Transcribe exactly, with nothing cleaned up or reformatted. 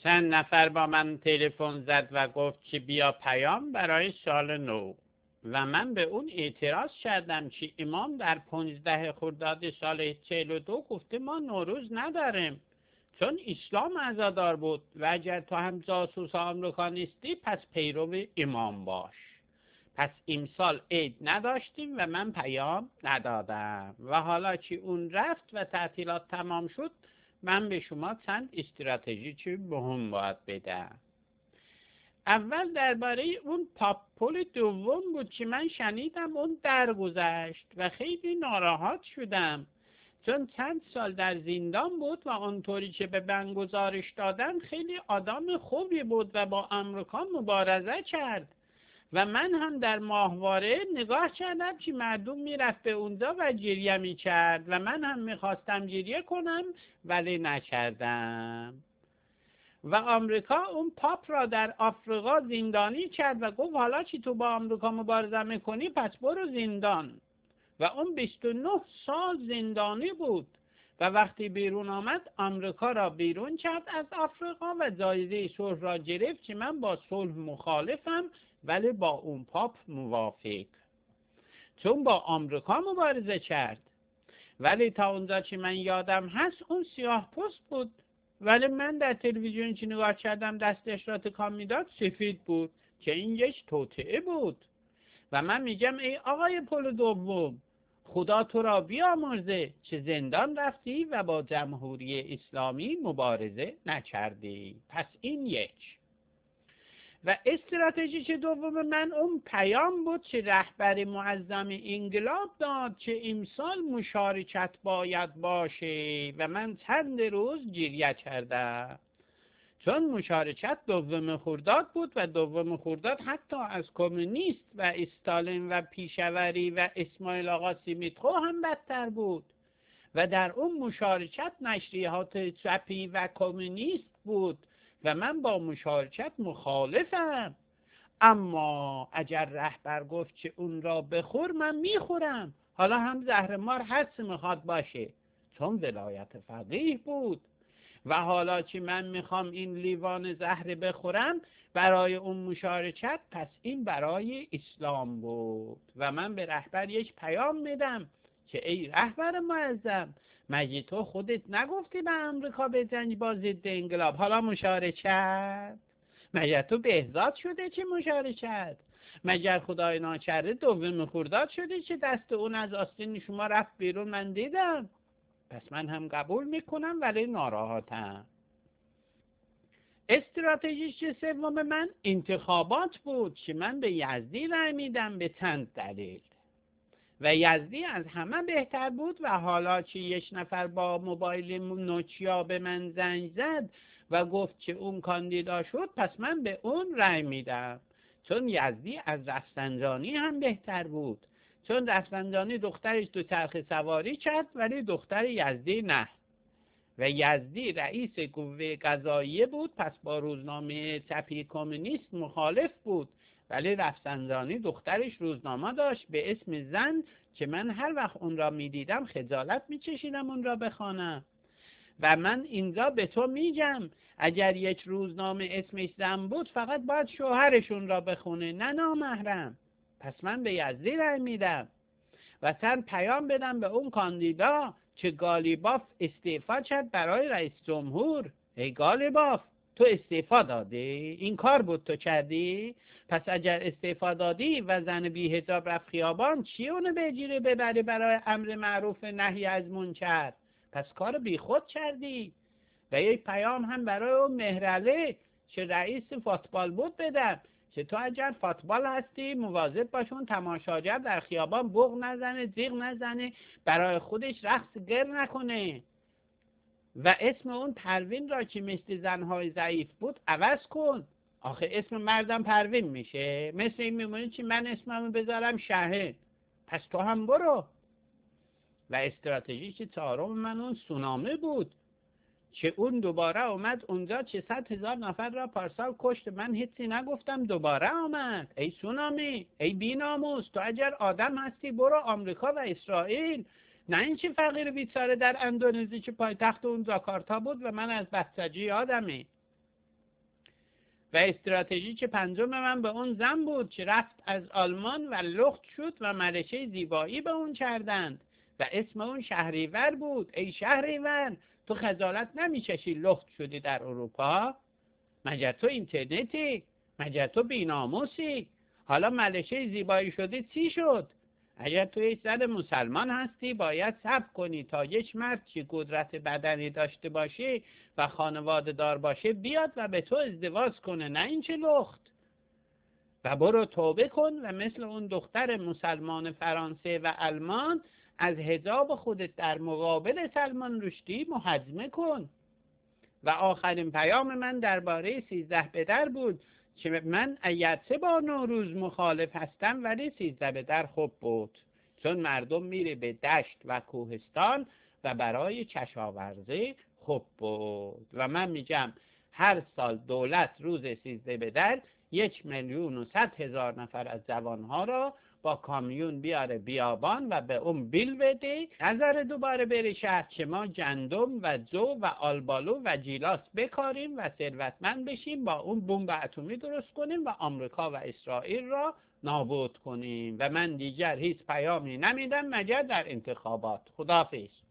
چند نفر با من تلفن زد و گفت که بیا پیام برای سال نو و من به اون اعتراض کردم که امام در پانزده خرداد سال چهل و دو گفته ما نوروز نداریم چون اسلام عزادار بود و اگر تو هم جاسوس آمریکا نیستی پس پیرو امام باش. پس امسال عید نداشتیم و من پیام ندادم و حالا که اون رفت و تعطیلات تمام شد من به شما چند استراتژی چی مهم باید بدم. اول درباره اون پاپول دوم بود که من شنیدم اون درگذشت و خیلی ناراحت شدم چون چند سال در زندان بود و اونطوری که به من گزارش دادن خیلی آدم خوبی بود و با آمریکا مبارزه کرد و من هم در ماهواره نگاه کردم که مردم میرفت به اونجا و گریه میکرد و من هم میخواستم گریه کنم ولی نکردم. و آمریکا اون پاپ را در آفریقا زندانی کرد و گفت حالا که تو با آمریکا مبارزه میکنی پس برو زندان و اون بیست و نه سال زندانی بود و وقتی بیرون آمد آمریکا را بیرون کرد از آفریقا و جایزه صلح را گرفت که من با صلح مخالفم ولی با اون پاپ موافق چون با آمریکا مبارزه کرد. ولی تا اونجا که من یادم هست اون سیاه پوست بود ولی من در تلویزیون که نگاه کردم دستش را تکان میداد سفید بود که این یک توطئه بود و من میگم ای آقای پل دوم خدا تو را بیامرزه که زندان رفتی و با جمهوری اسلامی مبارزه نکردی. پس این یک. و استراتژی که دوم من اون پیام بود که رهبر معظم انقلاب داد که امسال مشارکت باید باشه و من چند روز گریه کردم چون مشارکت دوم خرداد بود و دوم خرداد حتی از کمونیست و استالین و پیشوری و اسماعیل آقا سیمیتخو هم بدتر بود و در اون مشارکت نشریات چپی و کمونیست بود و من با مشارکت مخالفم. اما اگر رهبر گفت که اون را بخور من میخورم. حالا هم زهرمار هست میخواد باشه چون ولایت فقیه بود و حالا که من میخوام این لیوان زهر بخورم برای اون مشارکت پس این برای اسلام بود و من به رهبر یک پیام میدم که ای رهبر معظم مگه تو خودت نگفتی به امریکا بجنگی با ضد انقلاب حالا مشارکت؟ مگر تو بهزاد شده چه مشارکت؟ مگر خدای ناکرده دوم خرداد شده که دست اون از آستین شما رفت بیرون من دیدم؟ پس من هم قبول میکنم ولی ناراحتم. استراتژی سوم من انتخابات بود که من به یزدی رای میدم به چند دلیل و یزدی از همه بهتر بود و حالا که یک نفر با موبایل نوکیا به من زنگ زد و گفت که اون کاندیدا شد پس من به اون رای میدم چون یزدی از رفسنجانی هم بهتر بود چون رفسنجانی دخترش دو چرخ سواری کرد ولی دختر یزدی نه و یزدی رئیس قوه قضاییه بود پس با روزنامه چپی کمونیست مخالف بود ولی رفسنجانی دخترش روزنامه داشت به اسم زن که من هر وقت اون را میدیدم خجالت میچشیدم اون را بخوانم و من اینجا به تو میگم اگر یک روزنامه اسمش زن بود فقط باید شوهرشون را بخونه نه نامحرم. پس من به یزدی رای میدم و چند پیام بدم به اون کاندیدا که گالیباف استعفا کرد برای رئیس جمهور. ای گالیباف تو استعفا دادی؟ این کار بود تو کردی؟ پس اگر استعفا دادی و زن بی حجاب رفت خیابان چی اونو بگیره ببری برای امر معروف نهی از منکر؟ پس کار بی خود کردی. و یک پیام هم برای اون مهرعلی که رئیس فوتبال بود بدم که تو اگر فوتبال هستی مواظب باش اون تماشاگر در خیابان بوق نزنه جیغ نزنه برای خودش رقص گر نکنه و اسم اون پروین را که مثل زنهای ضعیف بود عوض کن. آخه اسم مردم پروین میشه مثل این میمونی که من اسممو بذارم شاهد. پس تو هم برو. و استراتژی که چهارم من اون سونامه بود که اون دوباره اومد اونجا چه صد هزار نفر را پارسال کشت من هیچی نگفتم دوباره آمد. ای سونامی ای بیناموس تو اگر آدم هستی برو آمریکا و اسرائیل نه این چه فقیر بیچاره در اندونزی که پایتخت اون جاکارتا بود و من از بچگی یادمه. و استراتژی چه پنجم من به اون زن بود که رفت از آلمان و لخت شد و ملشه زیبایی به اون کردند و اسم اون شهریور بود. ای شهریور، تو خجالت نمیکشی لخت شدی در اروپا؟ مگر تو اینترنتی؟ مگر تو بیناموسی؟ حالا ملشه زیبایی شدی چی شد؟ اگر تو یک زن مسلمان هستی باید صبر کنی تا یک مرد که قدرت بدنی داشته باشه و خانواده دار باشه بیاد و به تو ازدواج کنه، نه این چه لخت. و برو توبه کن و مثل اون دختر مسلمان فرانسه و آلمان از حجاب خودت در مقابل سلمان رشدی محاکمه کن. و آخرین پیام من درباره سیزده بدر بود که من اگرچه با نوروز مخالف هستم ولی سیزده بدر خوب بود، چون مردم میره به دشت و کوهستان و برای کشاورزی خوب بود. و من میگم هر سال دولت روز سیزده بدر یک میلیون و صد هزار نفر از جوانها را با کامیون بیاره بیابان و به اون بیل بده، نظر دوباره بره شهر که ما گندم و جو و آلبالو و جیلاس بکاریم و ثروتمند بشیم، با اون بمب اتمی درست کنیم و آمریکا و اسرائیل را نابود کنیم. و من دیگر هیچ پیامی نمیدم مگر در انتخابات. خداحافظ.